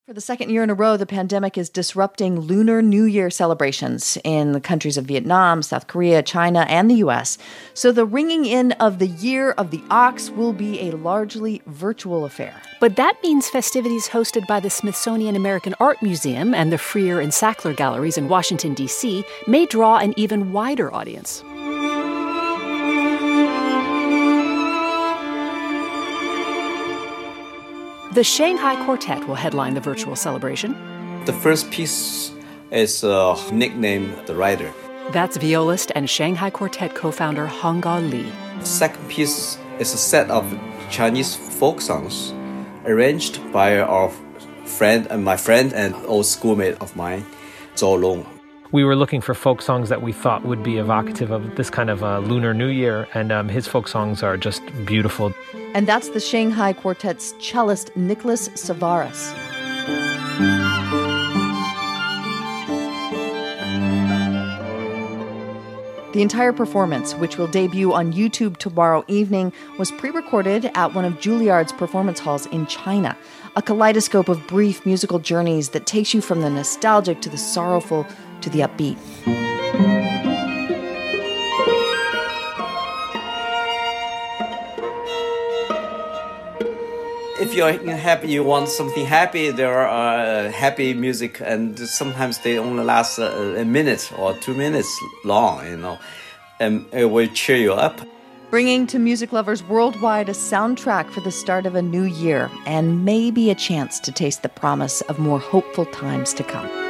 For the second year in a row, the pandemic is disrupting Lunar New Year celebrations in the countries of Vietnam, South Korea, China, and the U.S. So the ringing in of the Year of the Ox will be a largely virtual affair. But that means festivities hosted by the Smithsonian American Art Museum and the Freer and Sackler galleries in Washington, D.C. may draw an even wider audience. The Shanghai Quartet will headline the virtual celebration. The first piece is nicknamed The Rider. That's violist and Shanghai Quartet co-founder Hongao Li. The second piece is a set of Chinese folk songs arranged by my friend and old schoolmate of mine, Zhou Long. We were looking for folk songs that we thought would be evocative of this kind of Lunar New Year, and his folk songs are just beautiful. And that's the Shanghai Quartet's cellist Nicholas Savaras. The entire performance, which will debut on YouTube tomorrow evening, was pre-recorded at one of Juilliard's performance halls in China. A kaleidoscope of brief musical journeys that takes you from the nostalgic to the sorrowful to the upbeat. If you're happy, you want something happy, there are happy music, and sometimes they only last a minute or 2 minutes long, and it will cheer you up. Bringing to music lovers worldwide a soundtrack for the start of a new year, and maybe a chance to taste the promise of more hopeful times to come.